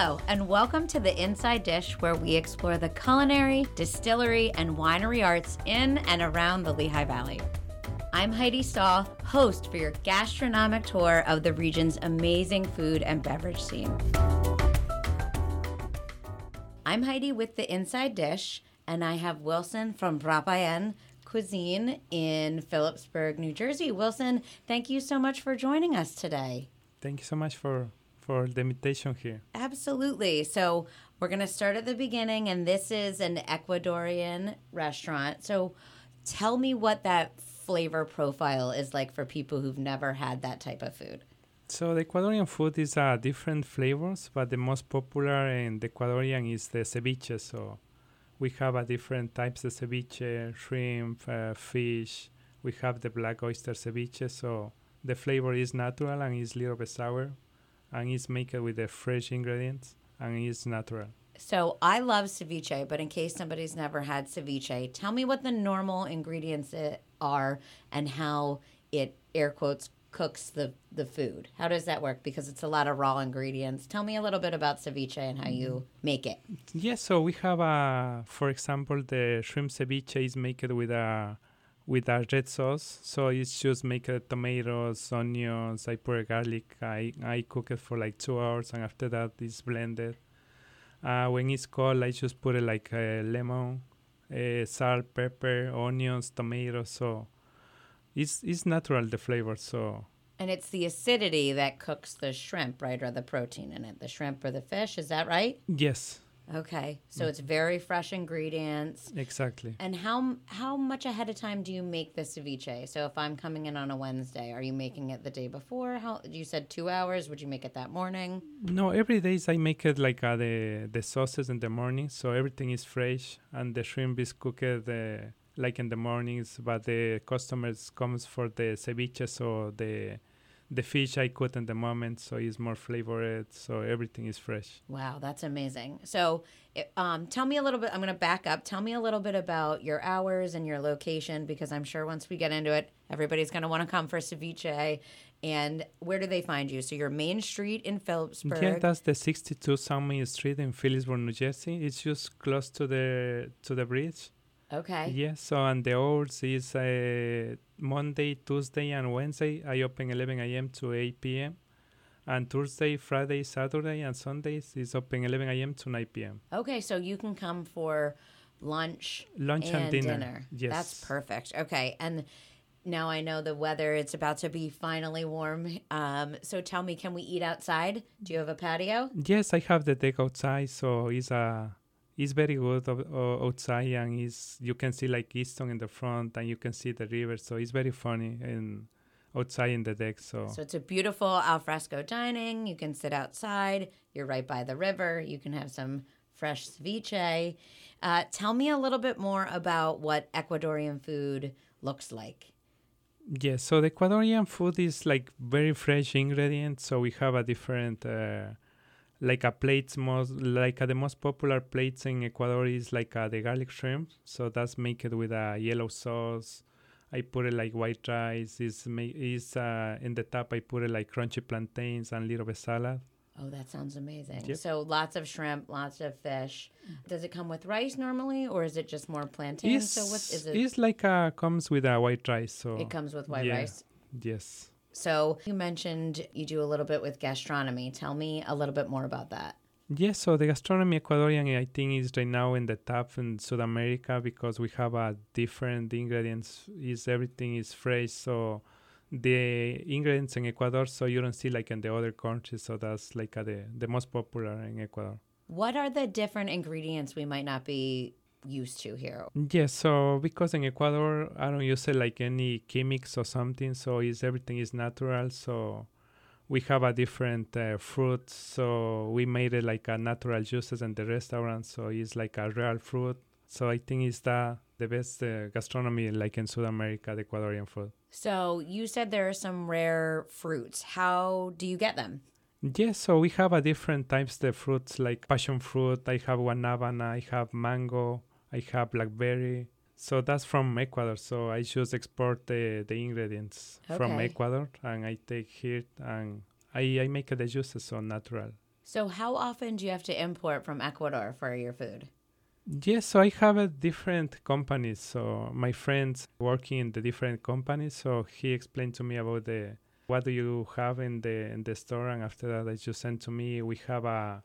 Hello, and welcome to The Inside Dish, where we explore the culinary, distillery, and winery arts in and around the Lehigh Valley. I'm Heidi Stahl, host for your gastronomic tour of the region's amazing food and beverage scene. I'm Heidi with The Inside Dish, and I have Wilson from Rappayen Cuisine in Phillipsburg, New Jersey. Wilson, thank you so much for joining us today. Thank you so much for the invitation here. Absolutely. So we're going to start at the beginning, and this is an Ecuadorian restaurant. So tell me what that flavor profile is like for people who've never had that type of food. So the Ecuadorian food is different flavors, but the most popular in the Ecuadorian is the ceviche. So we have different types of ceviche, shrimp, fish. We have the black oyster ceviche. So the flavor is natural and is a little bit sour. And it's made with the fresh ingredients, and it's natural. So I love ceviche, but in case somebody's never had ceviche, tell me what the normal ingredients are and how it, air quotes, cooks the food. How does that work? Because it's a lot of raw ingredients. Tell me a little bit about ceviche and how you make it. Yes, so we have, for example, the shrimp ceviche is made with a red sauce. So it's just make tomatoes, onions, I put garlic, I cook it for like 2 hours, and after that it's blended. When it's cold, I just put it like lemon, salt, pepper, onions, tomatoes. So it's natural, the flavor. So and it's the acidity that cooks the shrimp, right, or the protein in it, the shrimp or the fish. Is that right? Yes. Okay, so it's very fresh ingredients. Exactly. And how much ahead of time do you make the ceviche? So if I'm coming in on a Wednesday, are you making it the day before? You said 2 hours. Would you make it that morning? No, every day I make it like the sauces in the morning, so everything is fresh, and the shrimp is cooked like in the mornings. But the customers comes for the ceviche, so the fish I cook in the moment, so it's more flavored, so everything is fresh. Wow, that's amazing. So tell me a little bit, I'm going to back up. Tell me a little bit about your hours and your location, because I'm sure once we get into it, everybody's going to want to come for ceviche. And where do they find you? So your main street in Phillipsburg. Yeah, that's the 62 South Main Street in Phillipsburg, New Jersey. It's just close to the bridge. Okay. Yes, so and the hours is Monday, Tuesday, and Wednesday. I open 11 a.m. to 8 p.m. And Thursday, Friday, Saturday, and Sundays is open 11 a.m. to 9 p.m. Okay, so you can come for lunch and dinner. Yes. That's perfect. Okay, and now I know the weather, it's about to be finally warm. So tell me, can we eat outside? Do you have a patio? Yes, I have the deck outside, so it's very good outside, and you can see like Easton in the front, and you can see the river, so it's very funny and outside in the deck. So it's a beautiful alfresco dining. You can sit outside. You're right by the river. You can have some fresh ceviche. Tell me a little bit more about what Ecuadorian food looks like. Yes, so the Ecuadorian food is like very fresh ingredients. So we have a different like a plates, the most popular plates in Ecuador is like the garlic shrimp. So that's made with a yellow sauce. I put it like white rice. Is in the top I put it like crunchy plantains and little bit salad. Oh, that sounds amazing. Yep. So lots of shrimp, lots of fish. Does it come with rice normally, or is it just more plantains? So what is it? It's like comes with a white rice. So it comes with white rice? Yes. So you mentioned you do a little bit with gastronomy. Tell me a little bit more about that. Yes, so the gastronomy Ecuadorian, I think, is right now in the top in South America, because we have different ingredients. Everything is fresh, so the ingredients in Ecuador, so you don't see like in the other countries. So that's like the most popular in Ecuador. What are the different ingredients we might not be used to here? Yes, so because in Ecuador, I don't use like any chemics or something, so everything is natural. So we have a different fruits, so we made it like a natural juices in the restaurant, so it's like a real fruit. So I think it's the best gastronomy like in South America, the Ecuadorian food. So you said there are some rare fruits. How do you get them? Yes, so we have different types of fruits, like passion fruit. I have guanabana, I have mango, I have blackberry. So that's from Ecuador. So I just export the ingredients from Ecuador, and I take here and I make the juices so natural. So how often do you have to import from Ecuador for your food? Yes, so I have a different companies. So my friends working in the different companies. So he explained to me about the what do you have in the store, and after that, they just sent to me. We have a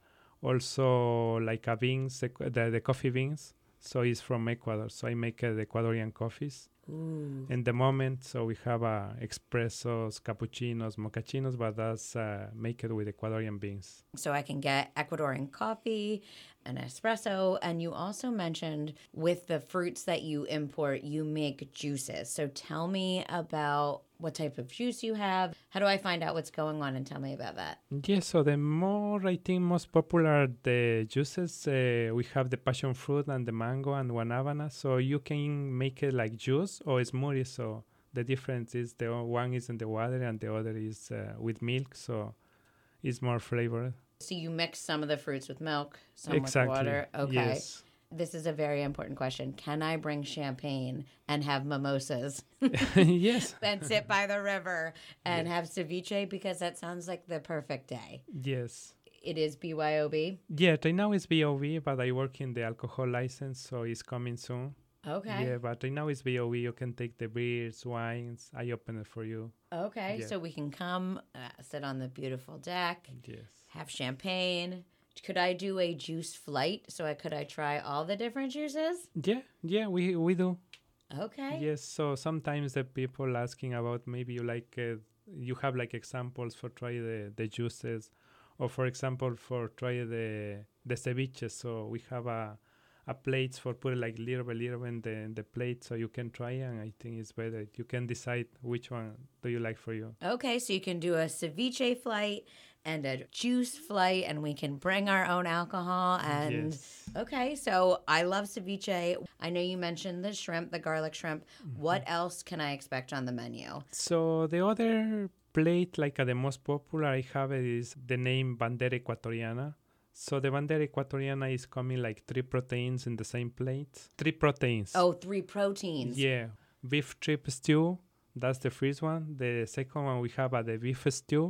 also like a beans, the coffee beans. So it's from Ecuador. So I make the Ecuadorian coffees Ooh. in the moment. So we have espressos, cappuccinos, mochachinos, but that's make it with Ecuadorian beans. So I can get Ecuadorian coffee, an espresso, and you also mentioned with the fruits that you import, you make juices. So tell me about what type of juice you have. How do I find out what's going on, and tell me about that? Yes, so the more I think most popular the juices, we have the passion fruit and the mango and guanabana. So you can make it like juice or smoothie. So the difference is the one is in the water and the other is with milk. So it's more flavored. So you mix some of the fruits with milk, some Exactly. with water. Okay. Yes. This is a very important question. Can I bring champagne and have mimosas Yes. and sit by the river and have ceviche? Because that sounds like the perfect day. Yes. It is BYOB. Yeah, right now it's BOV, but I work in the alcohol license, so it's coming soon. Okay. Yeah, but right now it's BOV. You can take the beers, wines. I open it for you. Okay. Yeah. So we can come, sit on the beautiful deck, Yes. have champagne. Could I do a juice flight? So could I try all the different juices? Yeah, we do. Okay. Yes, so sometimes the people asking about maybe you like you have like examples for try the juices, or for example for try the ceviche. So we have a plates for put like little by little in the plate, so you can try, and I think it's better. You can decide which one do you like for you. Okay, so you can do a ceviche flight and a juice flight, and we can bring our own alcohol. And Yes. okay, so I love ceviche. I know you mentioned the shrimp, the garlic shrimp. What else can I expect on the menu? So the other plate, like the most popular I have it is the name Bandera Ecuatoriana. So the Bandera Ecuatoriana is coming like 3 proteins in the same plate. 3 proteins. Oh, 3 proteins. Yeah. Beef strip stew. That's the first one. The second one we have the beef stew.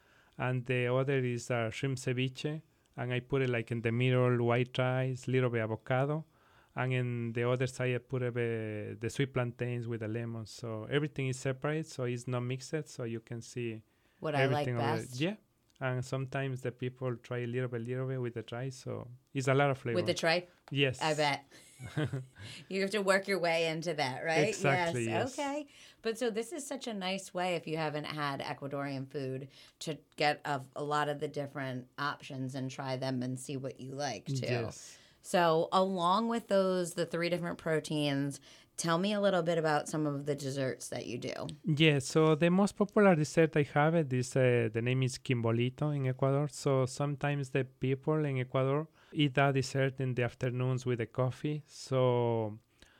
And the other is shrimp ceviche. And I put it like in the middle, white rice, little bit avocado. And in the other side, I put the sweet plantains with the lemon. So everything is separate, so it's not mixed. So you can see What I like everything already. best. Yeah. And sometimes the people try a little bit with the rice. So it's a lot of flavor. With the tripe? Yes. I bet. You have to work your way into that, right? Exactly, yes. Okay. But so this is such a nice way, if you haven't had Ecuadorian food, to get a lot of the different options and try them and see what you like too. Yes. So along with those, the 3 different proteins, tell me a little bit about some of the desserts that you do. Yeah, so the most popular dessert I have it is the name is Quimbolito in Ecuador. So sometimes the people in Ecuador eat that dessert in the afternoons with the coffee. So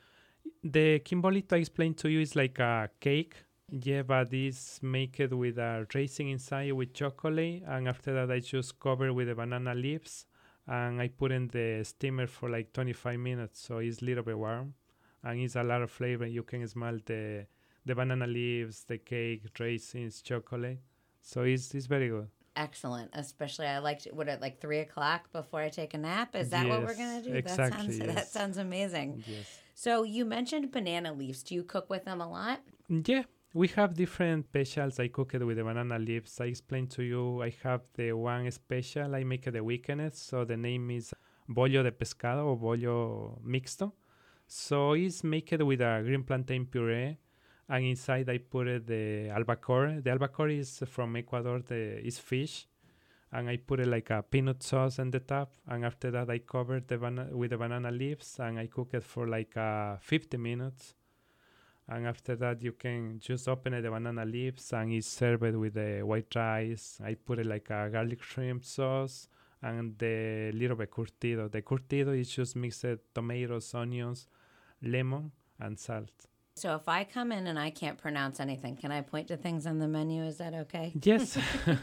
the Quimbolito I explained to you is like a cake. Yeah, but it's make it with a raisin inside with chocolate, and after that I just cover with the banana leaves, and I put in the steamer for like 25 minutes, so it's a little bit warm, and it's a lot of flavor. You can smell the banana leaves, the cake, raisins, chocolate. So it's very good. Excellent. Especially I liked what at like 3 o'clock before I take a nap. Is that what we're Yes, gonna do? exactly, That yes. sounds amazing. Yes. So you mentioned banana leaves. Do you cook with them a lot? Yeah, we have different specials. I cook it with the banana leaves. I explained to you, I have the one special. I make it the weekends. So the name is bollo de pescado or bollo mixto. So it's make it with a green plantain puree. And inside I put it the albacore. The albacore is from Ecuador. It's fish. And I put it like a peanut sauce on the top. And after that, I cover with the banana leaves. And I cook it for like 50 minutes. And after that, you can just open it, the banana leaves, and it's served with the white rice. I put it like a garlic shrimp sauce and the little bit curtido. The curtido is just mixed tomatoes, onions, lemon, and salt. So if I come in and I can't pronounce anything, can I point to things on the menu? Is that okay? Yes.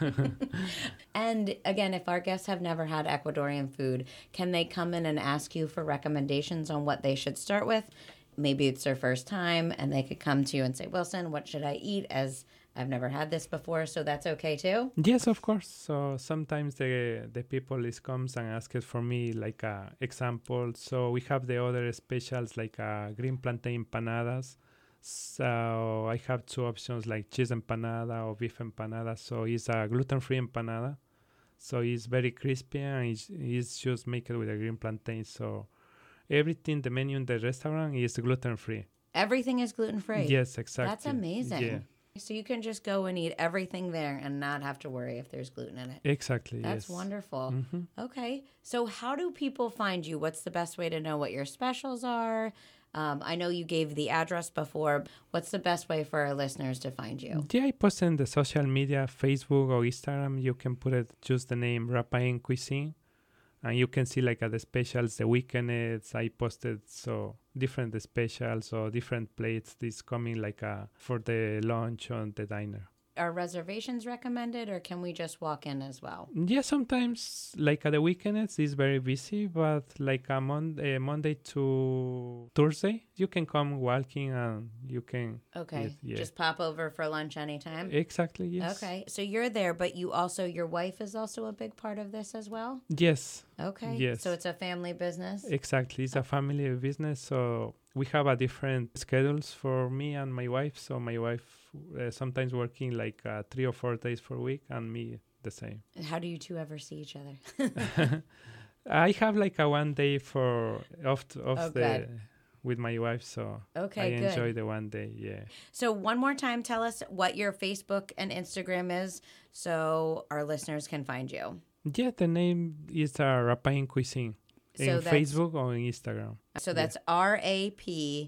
And again, if our guests have never had Ecuadorian food, can they come in and ask you for recommendations on what they should start with? Maybe it's their first time and they could come to you and say, Wilson, what should I eat as I've never had this before, so that's okay too? Yes, of course. So sometimes the people is comes and asks for me like a example. So we have the other specials like green plantain empanadas. So I have two options like cheese empanada or beef empanada. So it's a gluten-free empanada. So it's very crispy and it's just made with a green plantain. So everything, the menu in the restaurant is gluten-free. Everything is gluten-free? Yes, exactly. That's amazing. Yeah. So you can just go and eat everything there and not have to worry if there's gluten in it. Exactly, That's yes. wonderful. Mm-hmm. Okay. So how do people find you? What's the best way to know what your specials are? I know you gave the address before. What's the best way for our listeners to find you? Yeah, I post in the social media, Facebook or Instagram. You can put it just the name Rappaeen Cuisine. And you can see like at the specials, the weekends I posted so different specials or different plates. This coming like for the lunch on the diner. Are reservations recommended, or can we just walk in as well? Yeah, sometimes like at the weekends it's very busy, but like Monday to Thursday you can come walking and you can. Okay, yeah. Just pop over for lunch anytime. Exactly. Yes. Okay, so you're there, but your wife is also a big part of this as well. Yes. Okay. Yes. So it's a family business. Exactly. It's a family business, so we have a different schedules for me and my wife. So my wife sometimes working like 3 or 4 days per week, and me the same. How do you two ever see each other? I have like a 1 day for good. with my wife, so Okay, I good. enjoy the 1 day. Yeah. So one more time, tell us what your Facebook and Instagram is, so our listeners can find you. Yeah, the name is Rappaeen Cuisine So in Facebook or in Instagram. So that's RAPAEN.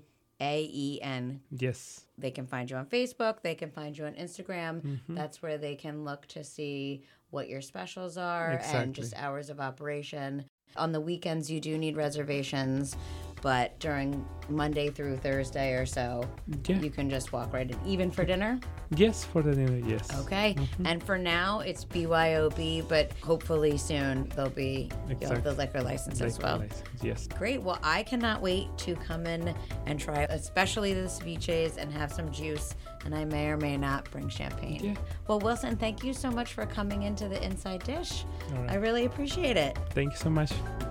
Yes. They can find you on Facebook. They can find you on Instagram. Mm-hmm. That's where they can look to see what your specials are and Exactly. just hours of operation. On the weekends, you do need reservations, but during Monday through Thursday or so, Yeah. you can just walk right in. Even for dinner? Yes, for the dinner, yes. Okay. And for now, it's BYOB, but hopefully soon there'll be the liquor license as well. License, yes. Great. Well, I cannot wait to come in and try, especially the ceviches, and have some juice. And I may or may not bring champagne. Yeah. Well, Wilson, thank you so much for coming into the Inside Dish. All right. I really appreciate it. Thank you so much.